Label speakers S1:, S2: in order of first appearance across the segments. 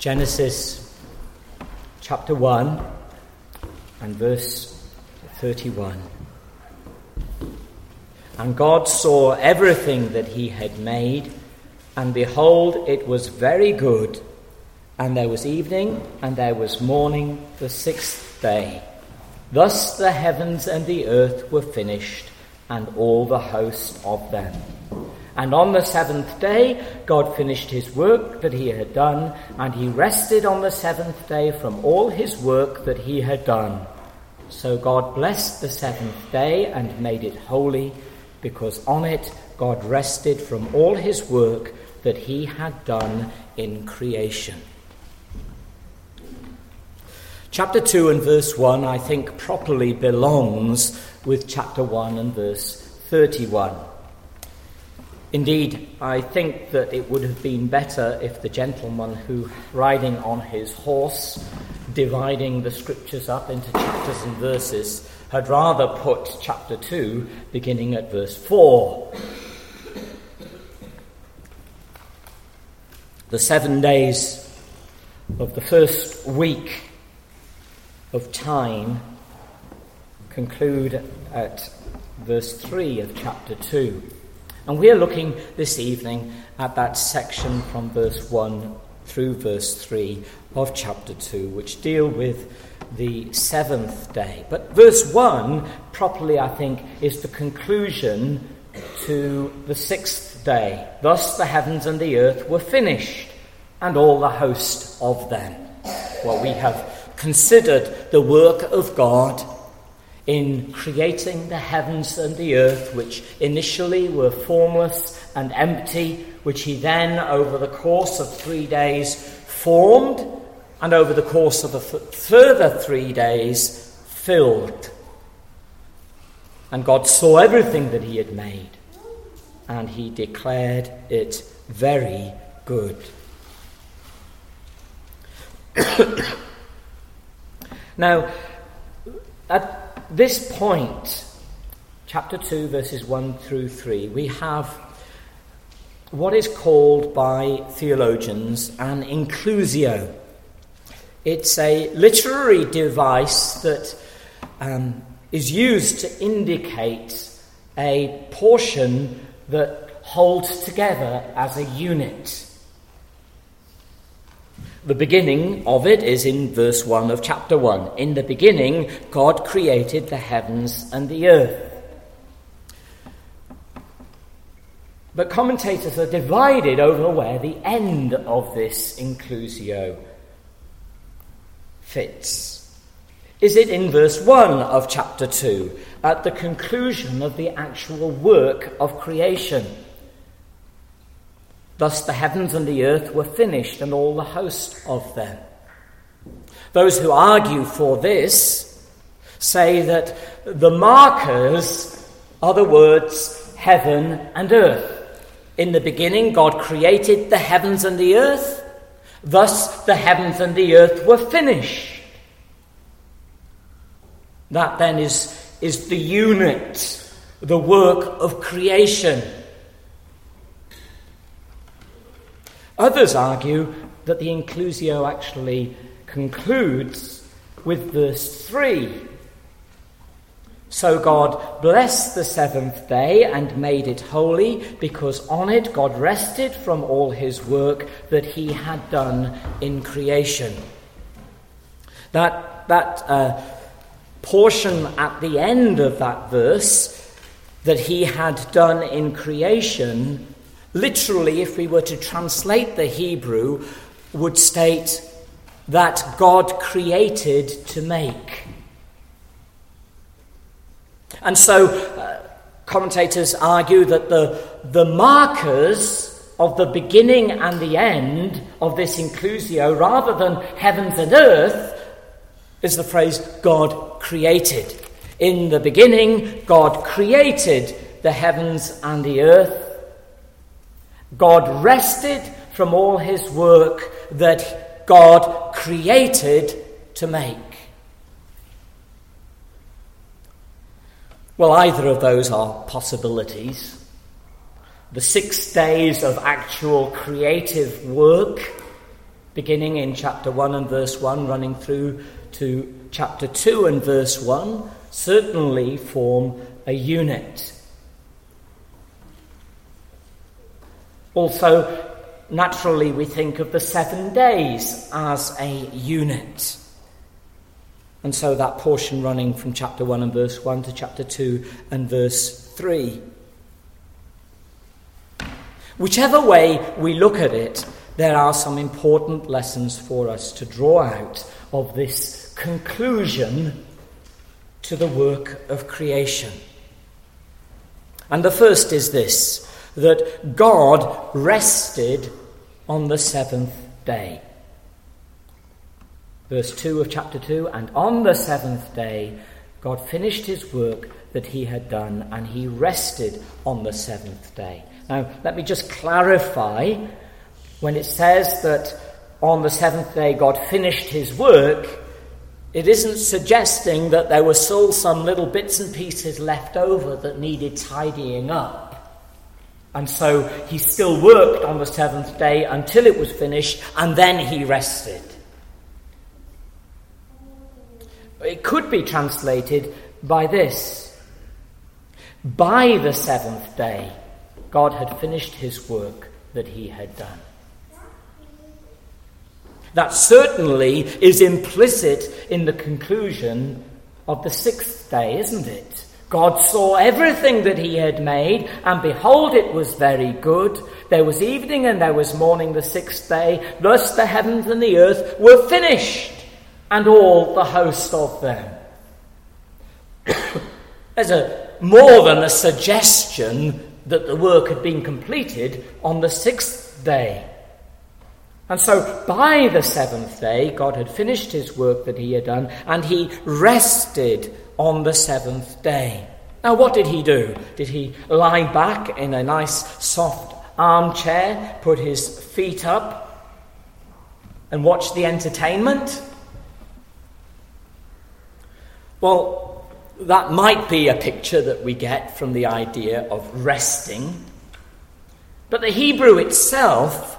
S1: Genesis chapter 1 and verse 31. And God saw everything that he had made, and behold, it was very good. And there was evening, and there was morning, the sixth day. Thus the heavens and the earth were finished, and all the host of them. And on the seventh day, God finished his work that he had done, and he rested on the seventh day from all his work that he had done. So God blessed the seventh day and made it holy, because on it God rested from all his work that he had done in creation. Chapter 2 and verse 1, I think, properly belongs with chapter 1 and verse 31. Indeed, I think that it would have been better if the gentleman who, riding on his horse, dividing the scriptures up into chapters and verses, had rather put chapter 2 beginning at verse 4. The 7 days of the first week of time conclude at verse 3 of chapter 2. And we are looking this evening at that section from verse 1 through verse 3 of chapter 2, which deal with the seventh day. But verse 1, properly I think, is the conclusion to the sixth day. Thus the heavens and the earth were finished, and all the host of them. Well, we have considered the work of God in creating the heavens and the earth, which initially were formless and empty, which he then, over the course of 3 days, formed, and over the course of a further 3 days, filled. And God saw everything that he had made, and he declared it very good. Now, at this point, chapter 2, verses 1 through 3, we have what is called by theologians an inclusio. It's a literary device that is used to indicate a portion that holds together as a unit. The beginning of it is in verse 1 of chapter 1. In the beginning, God created the heavens and the earth. But commentators are divided over where the end of this inclusio fits. Is it in verse 1 of chapter 2, at the conclusion of the actual work of creation? Thus the heavens and the earth were finished, and all the host of them. Those who argue for this say that the markers are the words heaven and earth. In the beginning, God created the heavens and the earth. Thus the heavens and the earth were finished. That then is the unit, the work of creation. Others argue that the inclusio actually concludes with verse 3. So God blessed the seventh day and made it holy, because on it God rested from all his work that he had done in creation. That portion at the end of that verse, that he had done in creation, literally, if we were to translate the Hebrew, would state that God created to make. And so commentators argue that the markers of the beginning and the end of this inclusio, rather than heavens and earth, is the phrase God created. In the beginning, God created the heavens and the earth. God rested from all his work that God created to make. Well, either of those are possibilities. The 6 days of actual creative work beginning in chapter 1 and verse 1, running through to chapter 2 and verse 1, certainly form a unit. Also, naturally, we think of the 7 days as a unit. And so that portion running from chapter 1 and verse 1 to chapter 2 and verse 3. Whichever way we look at it, there are some important lessons for us to draw out of this conclusion to the work of creation. And the first is this, that God rested on the 7th day. Verse 2 of chapter 2, and on the 7th day God finished his work that he had done, and he rested on the 7th day. Now, let me just clarify, when it says that on the 7th day God finished his work, it isn't suggesting that there were still some little bits and pieces left over that needed tidying up. And so he still worked on the 7th day until it was finished, and then he rested. It could be translated by this: by the 7th day, God had finished his work that he had done. That certainly is implicit in the conclusion of the 6th day, isn't it? God saw everything that he had made, and behold, it was very good. There was evening and there was morning the 6th day. Thus the heavens and the earth were finished, and all the host of them. There's more than a suggestion that the work had been completed on the 6th day. And so by the 7th day, God had finished his work that he had done, and he rested on the 7th day. Now, what did he do? Did he lie back in a nice soft armchair, put his feet up, and watch the entertainment? Well, that might be a picture that we get from the idea of resting. But the Hebrew itself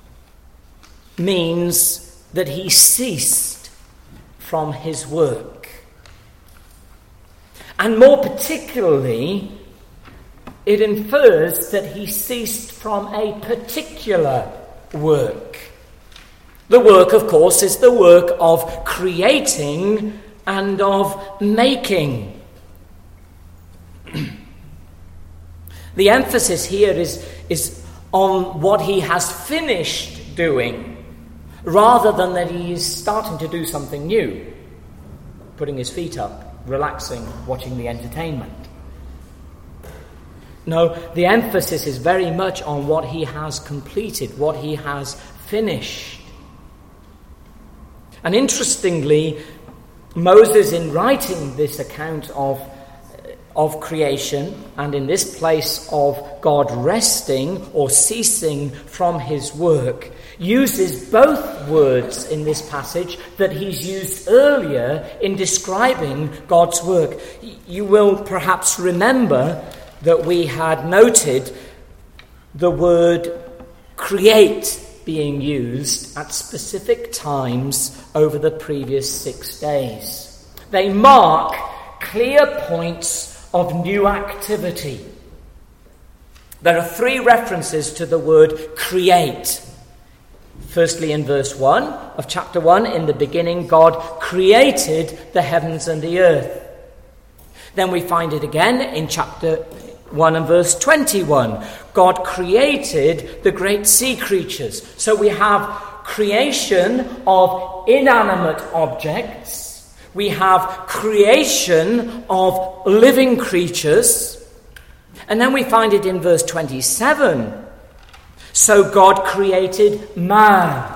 S1: means that he ceased from his work. And more particularly, it infers that he ceased from a particular work. The work, of course, is the work of creating and of making. The emphasis here is on what he has finished doing, rather than that he is starting to do something new, putting his feet up, relaxing, watching the entertainment. No, the emphasis is very much on what he has completed, what he has finished. And interestingly, Moses, in writing this account of creation, and in this place of God resting or ceasing from his work, uses both words in this passage that he's used earlier in describing God's work. You will perhaps remember that we had noted the word create being used at specific times over the previous 6 days. They mark clear points of new activity. There are 3 references to the word create. Firstly, in verse 1 of chapter 1, in the beginning, God created the heavens and the earth. Then we find it again in chapter 1 and verse 21. God created the great sea creatures. So we have creation of inanimate objects. We have creation of living creatures. And then we find it in verse 27. So God created man.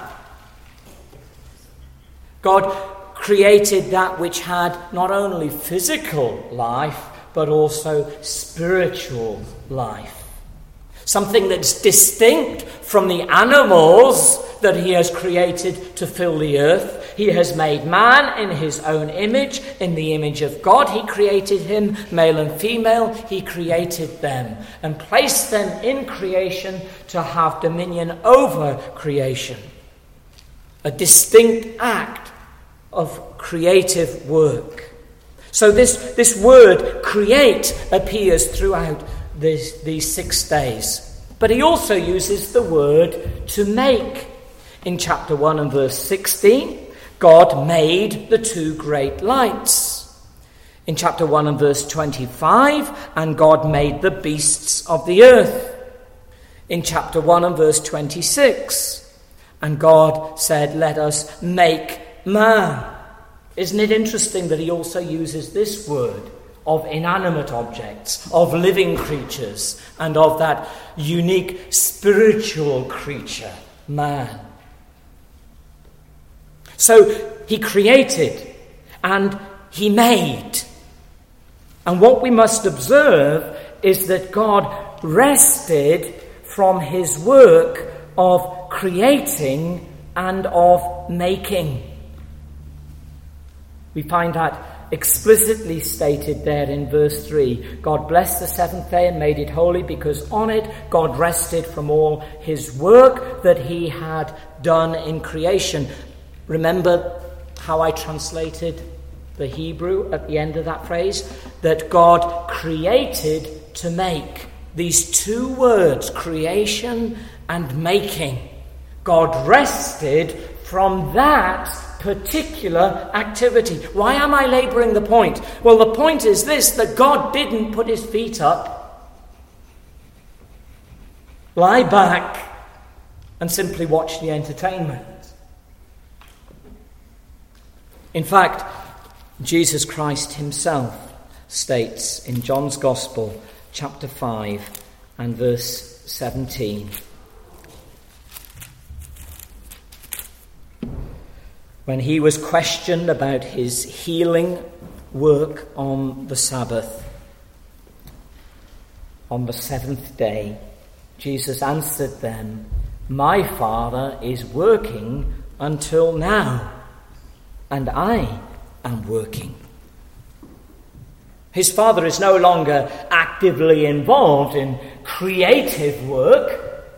S1: God created that which had not only physical life, but also spiritual life. Something that's distinct from the animals that he has created to fill the earth. He has made man in his own image. In the image of God he created him, male and female he created them, and placed them in creation to have dominion over creation. a distinct act of creative work. So this word create appears throughout these 6 days. But he also uses the word to make. In chapter 1 and verse 16, God made the 2 great lights. In chapter 1 and verse 25, and God made the beasts of the earth. In chapter 1 and verse 26, and God said, let us make man. Isn't it interesting that he also uses this word of inanimate objects, of living creatures, and of that unique spiritual creature, man. So he created and he made. And what we must observe is that God rested from his work of creating and of making. We find that explicitly stated there in verse 3. God blessed the 7th day and made it holy, because on it God rested from all his work that he had done in creation. Remember how I translated the Hebrew at the end of that phrase? That God created to make. These 2 words, creation and making. God rested from that particular activity. Why am I labouring the point? Well, the point is this, that God didn't put his feet up, lie back, and simply watch the entertainment. In fact, Jesus Christ himself states in John's Gospel, chapter 5 and verse 17, when he was questioned about his healing work on the Sabbath, on the 7th day, Jesus answered them, my Father is working until now, and I am working. His Father is no longer actively involved in creative work.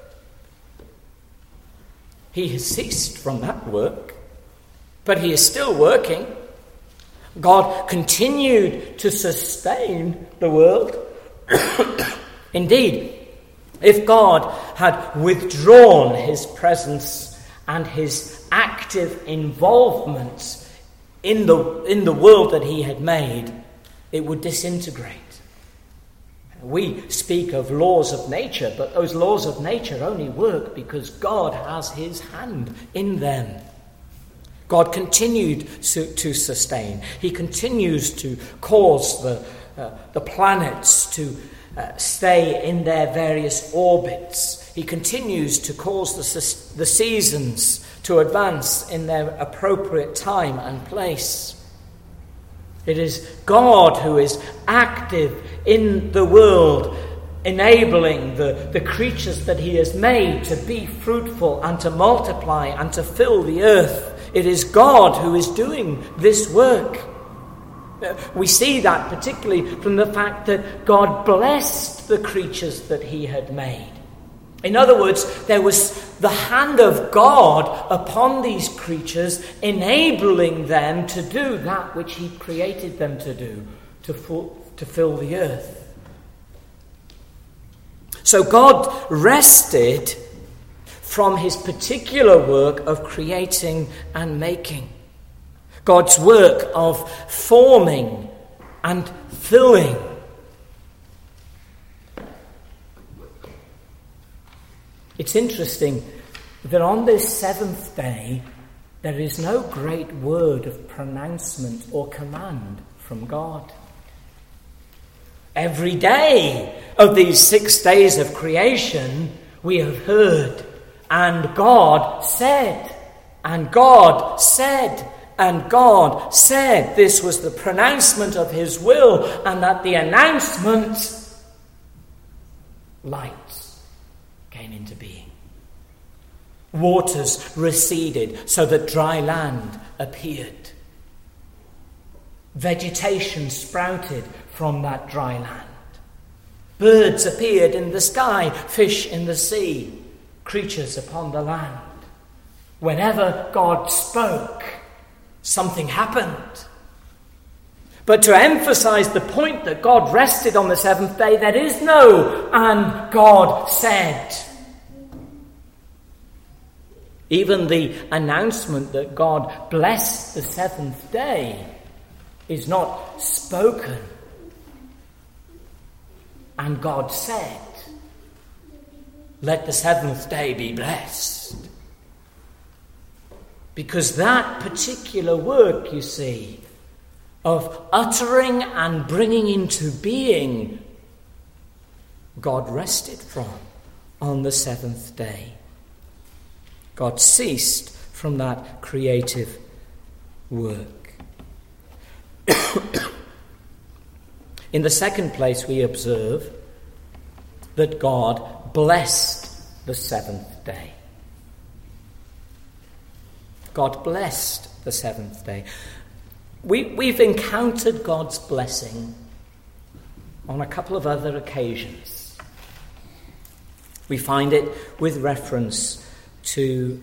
S1: He has ceased from that work. But he is still working. God continued to sustain the world. Indeed, if God had withdrawn his presence and his active involvement in the world that he had made, it would disintegrate. We speak of laws of nature, but those laws of nature only work because God has his hand in them. God continued to sustain. He continues to cause the planets to stay in their various orbits. He continues to cause the seasons to advance in their appropriate time and place. It is God who is active in the world, enabling the creatures that he has made to be fruitful and to multiply and to fill the earth. It is God who is doing this work. We see that particularly from the fact that God blessed the creatures that he had made. In other words, there was the hand of God upon these creatures, enabling them to do that which he created them to do, to fill the earth. So God rested from his particular work of creating and making. God's work of forming and filling. It's interesting that on this 7th day, there is no great word of pronouncement or command from God. Every day of these 6 days of creation, we have heard, and God said, and God said, and God said. This was the pronouncement of his will, and at the announcement, light came into being. Waters receded so that dry land appeared. Vegetation sprouted from that dry land. Birds appeared in the sky, fish in the sea, creatures upon the land. Whenever God spoke, something happened. But to emphasize the point that God rested on the seventh day, there is no "and God said." Even the announcement that God blessed the seventh day is not spoken. And God said, "Let the seventh day be blessed." Because that particular work, you see, of uttering and bringing into being, God rested from on the seventh day. God ceased from that creative work. In the second place, we observe that God blessed the seventh day. God blessed the seventh day. We've encountered God's blessing on a couple of other occasions. We find it with reference to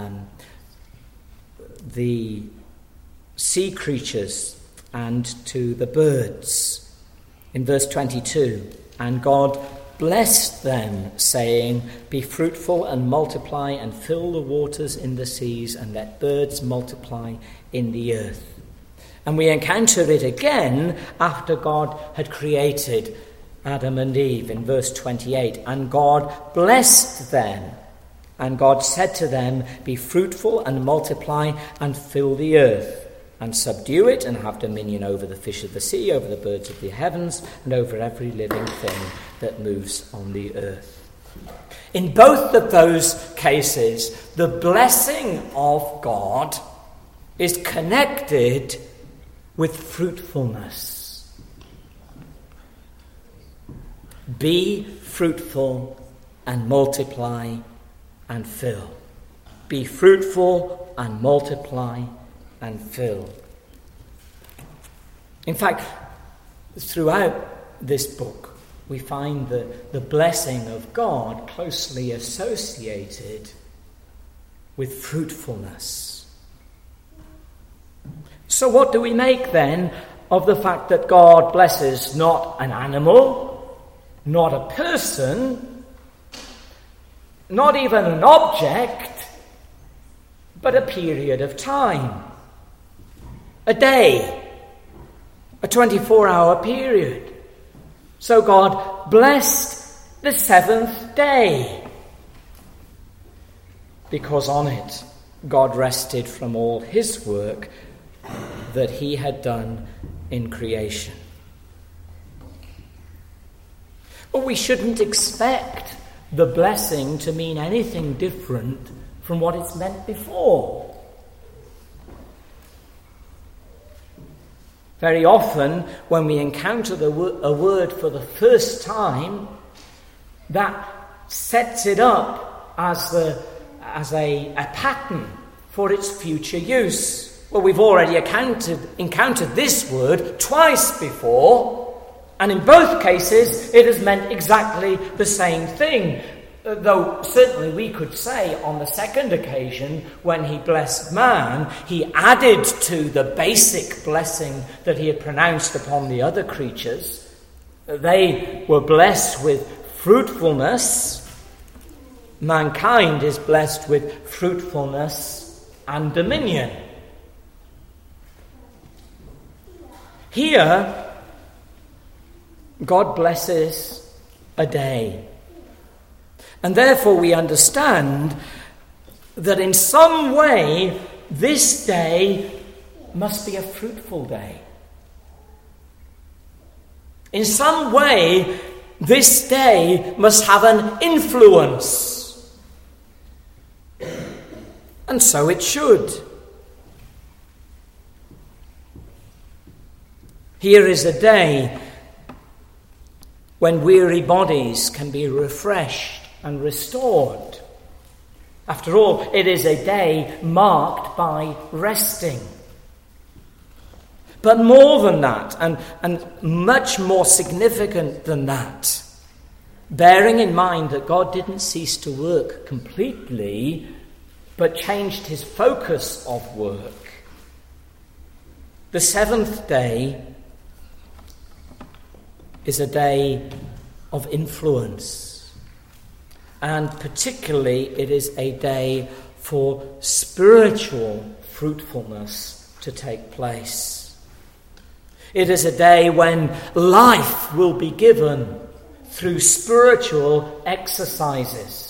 S1: the sea creatures and to the birds. In verse 22, "And God blessed them, saying, Be fruitful and multiply and fill the waters in the seas and let birds multiply in the earth." And we encounter it again after God had created Adam and Eve in verse 28. "And God blessed them, and God said to them, Be fruitful and multiply and fill the earth, and subdue it and have dominion over the fish of the sea, over the birds of the heavens, and over every living thing that moves on the earth." In both of those cases, the blessing of God is connected with fruitfulness. Be fruitful and multiply and fill. Be fruitful and multiply and fill. In fact, throughout this book, we find the blessing of God closely associated with fruitfulness. So what do we make then of the fact that God blesses not an animal, not a person, not even an object, but a period of time? A day, a 24-hour period. So God blessed the seventh day, because on it God rested from all his work that he had done in creation. But we shouldn't expect the blessing to mean anything different from what it's meant before. Very often, when we encounter a word for the first time, that sets it up as a pattern for its future use. Well, we've already encountered this word twice before, and in both cases it has meant exactly the same thing. Though certainly we could say on the second occasion, when he blessed man, he added to the basic blessing that he had pronounced upon the other creatures. They were blessed with fruitfulness. Mankind is blessed with fruitfulness and dominion. Here, God blesses a day. And therefore we understand that in some way this day must be a fruitful day. In some way this day must have an influence. And so it should. Here is a day when weary bodies can be refreshed and restored. After all, it is a day marked by resting. But more than that, and much more significant than that, bearing in mind that God didn't cease to work completely but changed his focus of work. The seventh day is a day of influence, and particularly it is a day for spiritual fruitfulness to take place. It is a day when life will be given through spiritual exercises.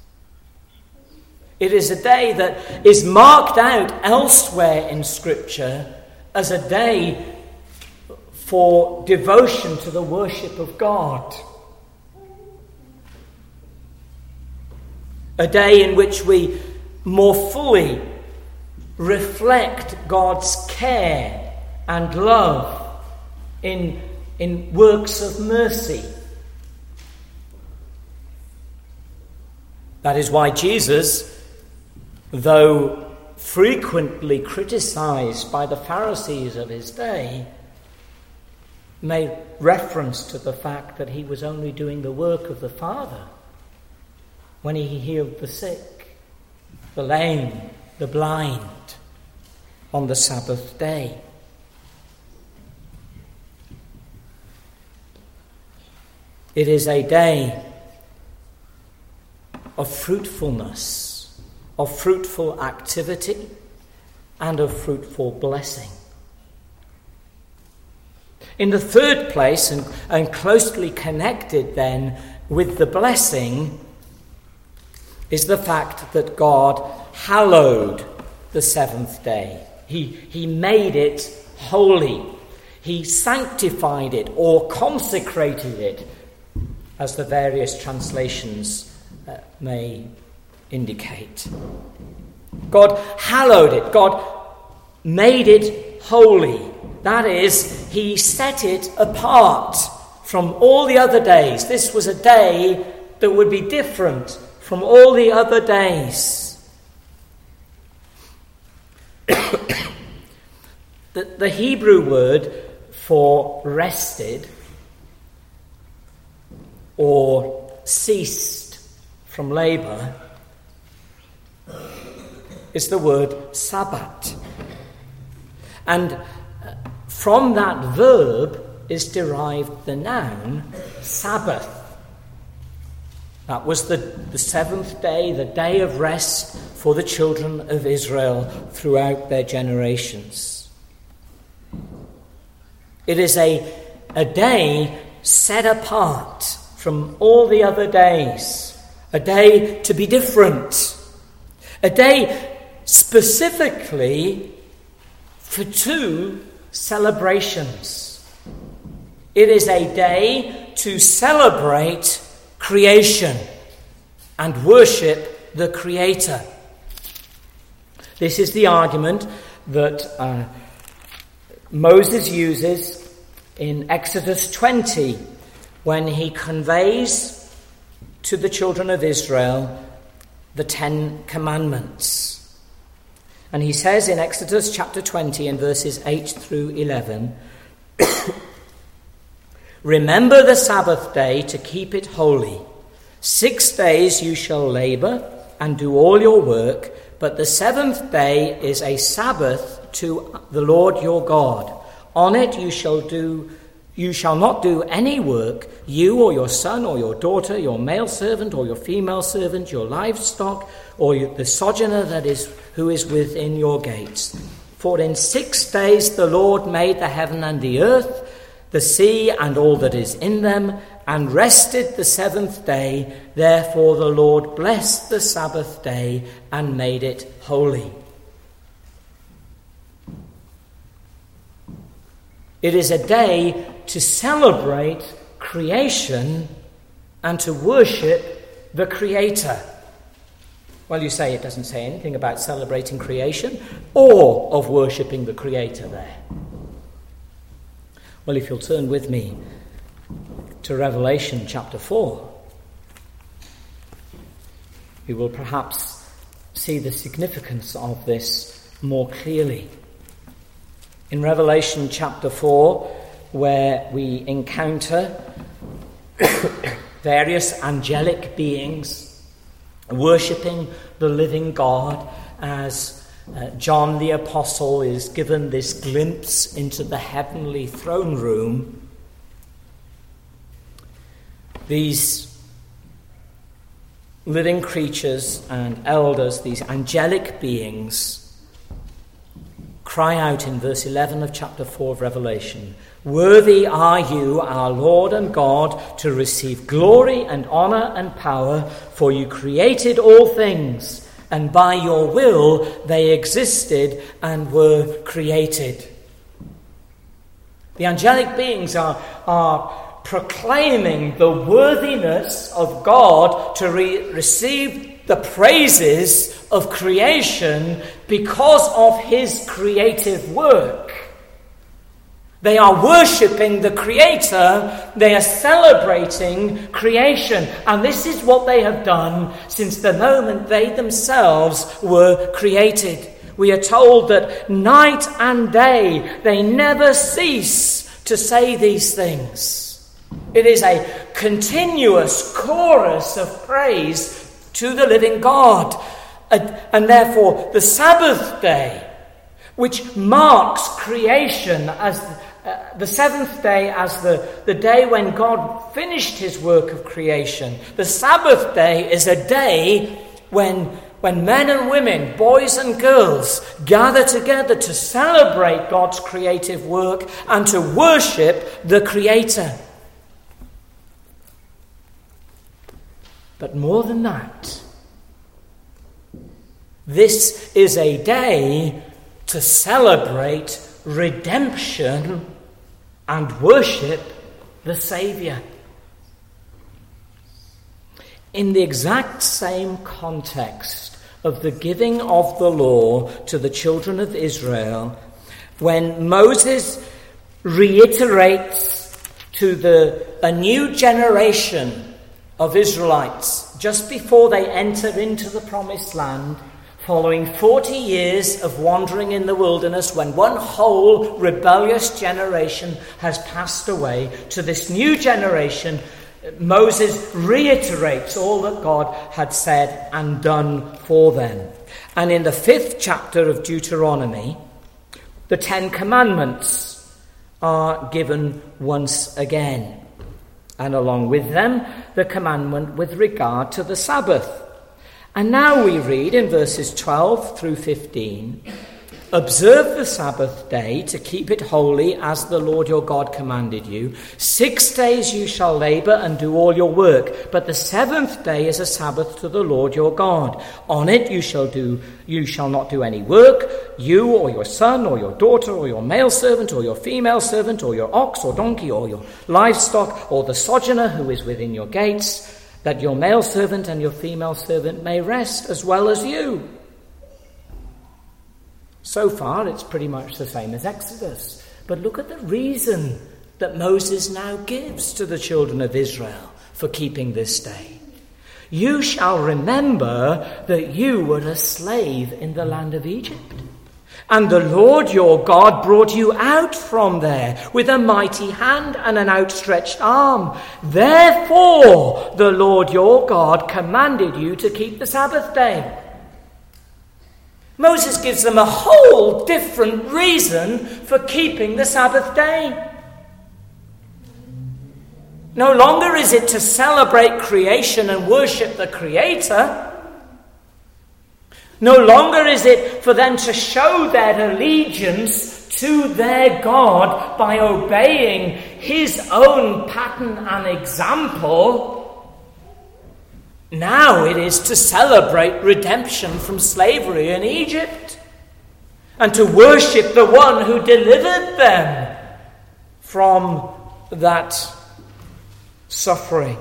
S1: It is a day that is marked out elsewhere in Scripture as a day for devotion to the worship of God. A day in which we more fully reflect God's care and love in works of mercy. That is why Jesus, though frequently criticized by the Pharisees of his day, made reference to the fact that he was only doing the work of the Father when he healed the sick, the lame, the blind on the Sabbath day. It is a day of fruitfulness, of fruitful activity, and of fruitful blessing. In the third place, and closely connected then with the blessing, is the fact that God hallowed the seventh day. He made it holy. He sanctified it or consecrated it, as the various translations may indicate. God hallowed it. God made it holy. That is, he set it apart from all the other days. This was a day that would be different from all the other days. The Hebrew word for rested or ceased from labour is the word Sabbat. And from that verb is derived the noun Sabbath. That was the seventh day, the day of rest for the children of Israel throughout their generations. It is a day set apart from all the other days, a day to be different, a day specifically for two celebrations. It is a day to celebrate creation and worship the Creator. This is the argument that Moses uses in Exodus 20 when he conveys to the children of Israel the 10 Commandments. And he says in Exodus chapter 20 and verses 8 through 11, "Remember the Sabbath day to keep it holy. 6 days you shall labor and do all your work, but the seventh day is a Sabbath to the Lord your God. On it you shall not do any work, you or your son or your daughter, your male servant or your female servant, your livestock, or the sojourner who is within your gates. For in 6 days the Lord made the heaven and the earth, the sea and all that is in them, and rested the seventh day. Therefore the Lord blessed the Sabbath day and made it holy." It is a day to celebrate creation and to worship the Creator. Well, you say it doesn't say anything about celebrating creation or of worshipping the Creator there. Well, if you'll turn with me to Revelation chapter 4, you will perhaps see the significance of this more clearly. In Revelation chapter 4, where we encounter various angelic beings worshipping the living God as John the Apostle is given this glimpse into the heavenly throne room. These living creatures and elders, these angelic beings, cry out in verse 11 of chapter 4 of Revelation, "Worthy are you, our Lord and God, to receive glory and honor and power, for you created all things, and by your will they existed and were created." The angelic beings are proclaiming the worthiness of God to receive the praises of creation because of his creative work. They are worshipping the Creator. They are celebrating creation. And this is what they have done since the moment they themselves were created. We are told that night and day they never cease to say these things. It is a continuous chorus of praise to the living God. And therefore the Sabbath day, which marks creation as the seventh day as the day when God finished his work of creation. The Sabbath day is a day when men and women, boys and girls, gather together to celebrate God's creative work and to worship the Creator. But more than that, this is a day to celebrate redemption and worship the Saviour. In the exact same context of the giving of the law to the children of Israel, when Moses reiterates to a new generation of Israelites just before they enter into the promised land, following 40 years of wandering in the wilderness, when one whole rebellious generation has passed away, to this new generation, Moses reiterates all that God had said and done for them. And in the 5th chapter of Deuteronomy, the 10 Commandments are given once again. And along with them, the commandment with regard to the Sabbath. And now we read in verses 12 through 15, "Observe the Sabbath day to keep it holy as the Lord your God commanded you. 6 days you shall labor and do all your work, but the 7th day is a Sabbath to the Lord your God. On it you shall not do any work, you or your son or your daughter or your male servant or your female servant or your ox or donkey or your livestock or the sojourner who is within your gates, that your male servant and your female servant may rest as well as you." So far, it's pretty much the same as Exodus. But look at the reason that Moses now gives to the children of Israel for keeping this day. "You shall remember that you were a slave in the land of Egypt. And the Lord your God brought you out from there with a mighty hand and an outstretched arm. Therefore, the Lord your God commanded you to keep the Sabbath day." Moses gives them a whole different reason for keeping the Sabbath day. No longer is it to celebrate creation and worship the Creator. No longer is it for them to show their allegiance to their God by obeying his own pattern and example. Now it is to celebrate redemption from slavery in Egypt and to worship the one who delivered them from that suffering.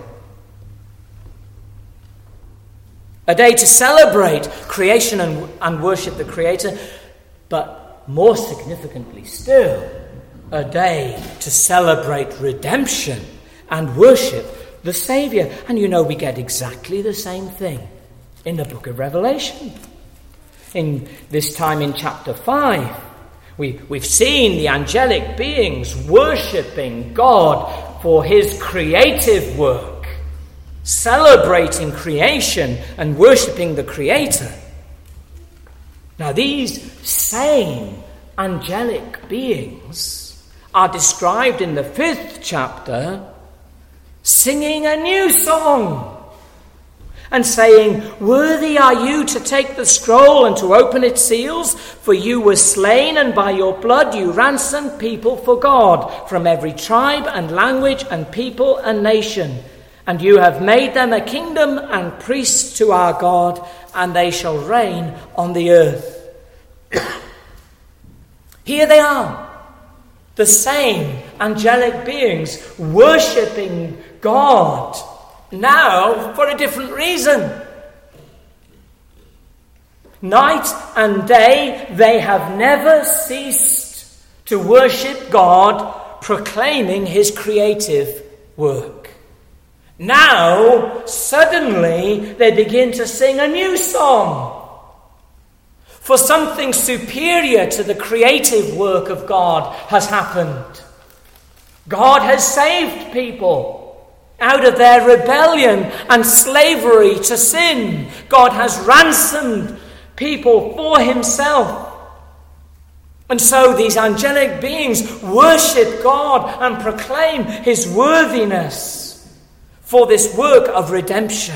S1: A day to celebrate creation and worship the Creator, but more significantly still, a day to celebrate redemption and worship the Saviour. And you know, we get exactly the same thing in the book of Revelation. In this time in chapter 5, we've seen the angelic beings worshipping God for his creative work. celebrating creation and worshipping the Creator. Now, these same angelic beings are described in the 5th chapter singing a new song and saying, "Worthy are you to take the scroll and to open its seals, for you were slain, and by your blood you ransomed people for God from every tribe and language and people and nation. And you have made them a kingdom and priests to our God, and they shall reign on the earth." Here they are, the same angelic beings worshipping God, now for a different reason. Night and day, they have never ceased to worship God, proclaiming his creative work. Now, suddenly, they begin to sing a new song. For something superior to the creative work of God has happened. God has saved people out of their rebellion and slavery to sin. God has ransomed people for himself. And so these angelic beings worship God and proclaim his worthiness for this work of redemption.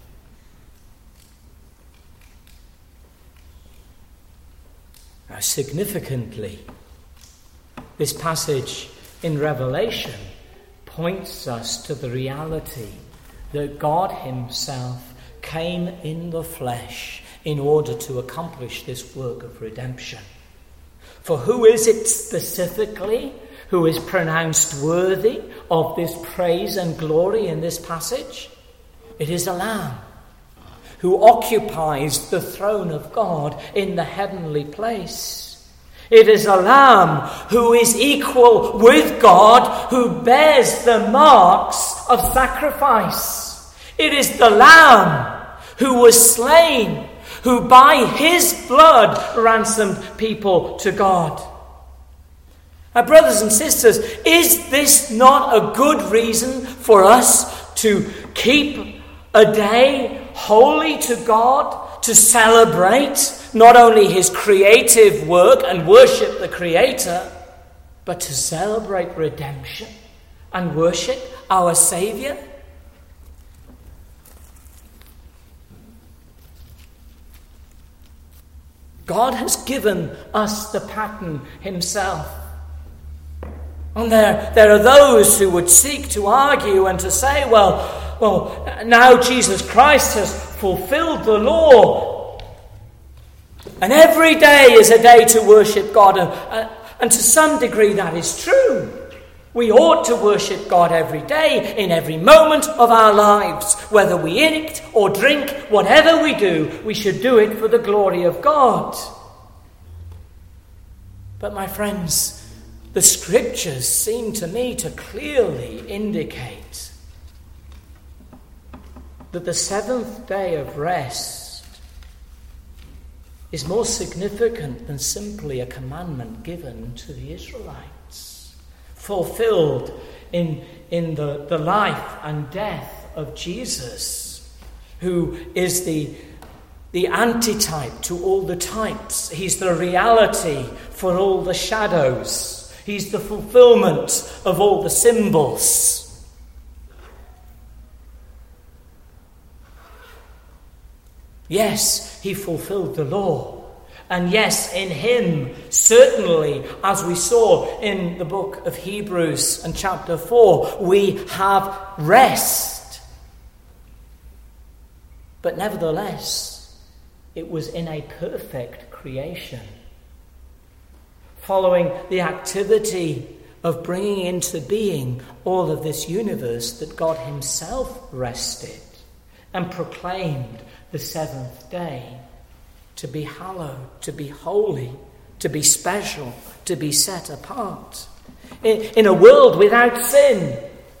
S1: Now, significantly, this passage in Revelation points us to the reality that God himself came in the flesh in order to accomplish this work of redemption. For who is it specifically who is pronounced worthy of this praise and glory in this passage? It is a Lamb who occupies the throne of God in the heavenly place. It is a Lamb who is equal with God, who bears the marks of sacrifice. It is the Lamb who was slain, who by his blood ransomed people to God. Now, brothers and sisters, is this not a good reason for us to keep a day holy to God, to celebrate not only his creative work and worship the Creator, but to celebrate redemption and worship our Saviour? God has given us the pattern himself. And there are those who would seek to argue and to say, well, now Jesus Christ has fulfilled the law, and every day is a day to worship God. And to some degree that is true. We ought to worship God every day, in every moment of our lives. Whether we eat or drink, whatever we do, we should do it for the glory of God. But my friends, the scriptures seem to me to clearly indicate that the seventh day of rest is more significant than simply a commandment given to the Israelites, fulfilled in the life and death of Jesus, who is the antitype to all the types. He's the reality for all the shadows. He's the fulfillment of all the symbols. Yes, he fulfilled the law. And yes, in him, certainly, as we saw in the book of Hebrews and chapter 4, we have rest. But nevertheless, it was in a perfect creation, following the activity of bringing into being all of this universe, that God himself rested and proclaimed the seventh day to be hallowed, to be holy, to be special, to be set apart. In a world without sin.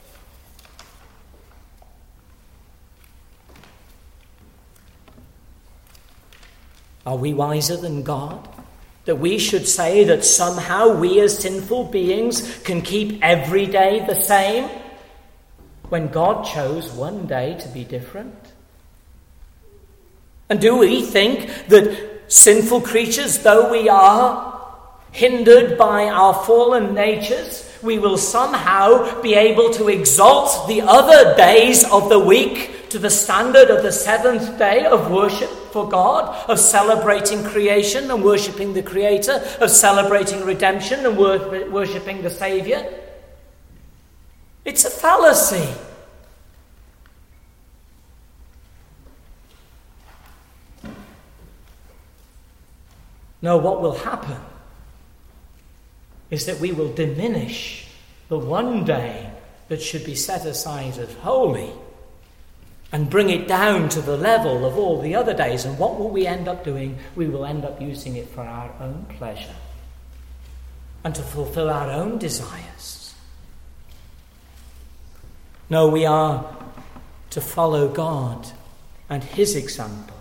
S1: Are we wiser than God? That we should say that somehow we as sinful beings can keep every day the same? when God chose one day to be different? And do we think that sinful creatures, though we are, hindered by our fallen natures, we will somehow be able to exalt the other days of the week to the standard of the seventh day of worship for God, of celebrating creation and worshipping the Creator, of celebrating redemption and worshipping the Saviour? It's a fallacy. No, what will happen is that we will diminish the one day that should be set aside as holy and bring it down to the level of all the other days. And what will we end up doing? We will end up using it for our own pleasure and to fulfill our own desires. No, we are to follow God and His example.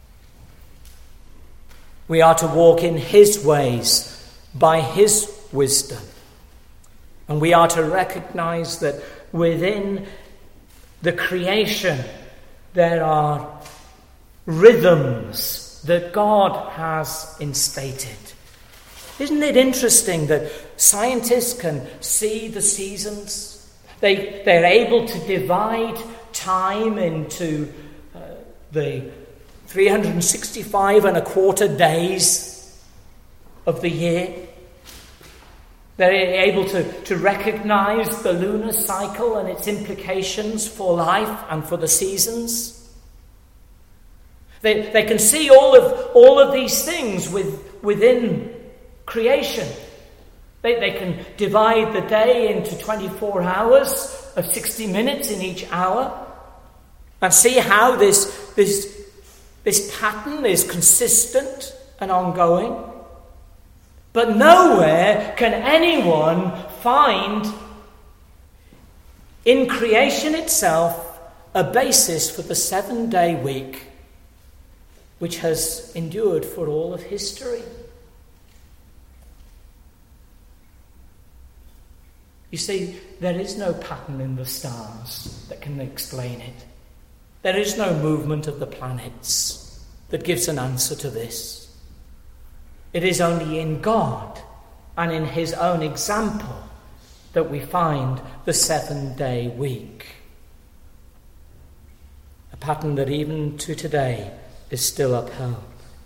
S1: We are to walk in His ways by His wisdom. And we are to recognize that within the creation there are rhythms that God has instated. Isn't it interesting that scientists can see the seasons? They're able to divide time into the 365 and a quarter days of the year. They're able to recognize the lunar cycle and its implications for life and for the seasons. They can see all of these things within creation. They can divide the day into 24 hours of 60 minutes in each hour and see how this pattern is consistent and ongoing. But nowhere can anyone find in creation itself a basis for the 7-day week which has endured for all of history. You see, there is no pattern in the stars that can explain it. There is no movement of the planets that gives an answer to this. It is only in God and in His own example that we find the 7-day week. A pattern that even to today is still upheld.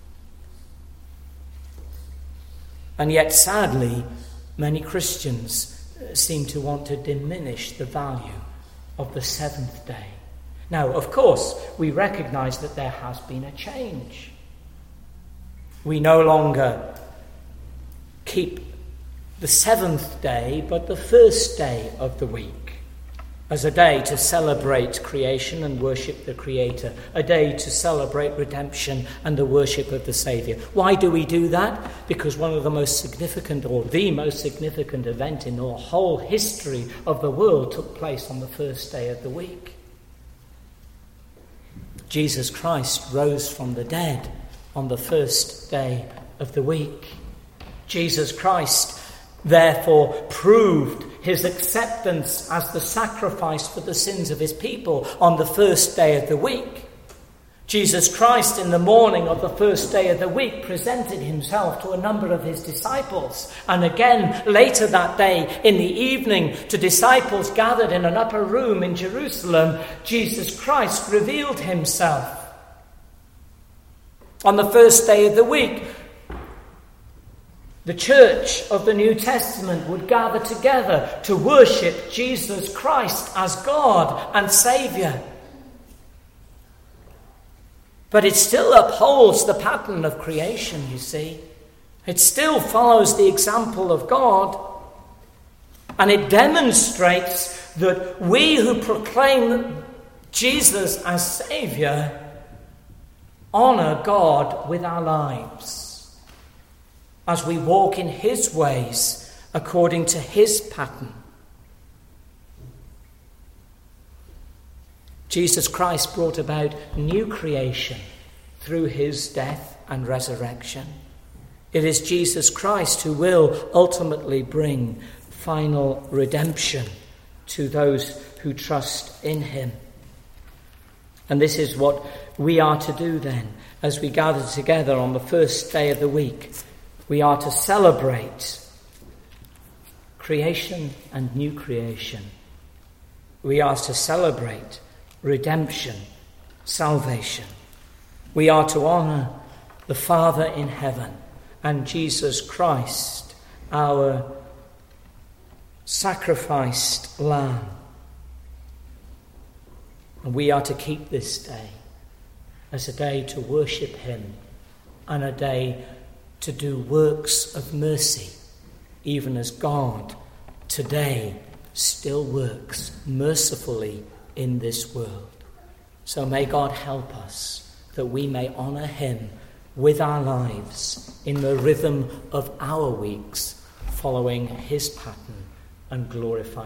S1: And yet, sadly, many Christians seem to want to diminish the value of the 7th day. Now, of course, we recognize that there has been a change. We no longer keep the 7th day, but the first day of the week as a day to celebrate creation and worship the Creator, a day to celebrate redemption and the worship of the Saviour. Why do we do that? Because one of the most significant, or the most significant event in the whole history of the world took place on the first day of the week. Jesus Christ rose from the dead on the first day of the week. Jesus Christ therefore proved his acceptance as the sacrifice for the sins of his people on the first day of the week. Jesus Christ, in the morning of the first day of the week, presented himself to a number of his disciples. And again, later that day, in the evening, to disciples gathered in an upper room in Jerusalem, Jesus Christ revealed himself. On the first day of the week, the church of the New Testament would gather together to worship Jesus Christ as God and Saviour. But it still upholds the pattern of creation, you see. It still follows the example of God. And it demonstrates that we who proclaim Jesus as Saviour honour God with our lives as we walk in his ways according to his pattern. Jesus Christ brought about new creation through his death and resurrection. It is Jesus Christ who will ultimately bring final redemption to those who trust in him. And this is what we are to do then, as we gather together on the first day of the week. We are to celebrate creation and new creation. We are to celebrate redemption, salvation. We are to honour the Father in heaven and Jesus Christ, our sacrificed Lamb. And we are to keep this day as a day to worship him and a day to do works of mercy, even as God today still works mercifully in this world. So may God help us that we may honour him with our lives in the rhythm of our weeks, following his pattern, and glorify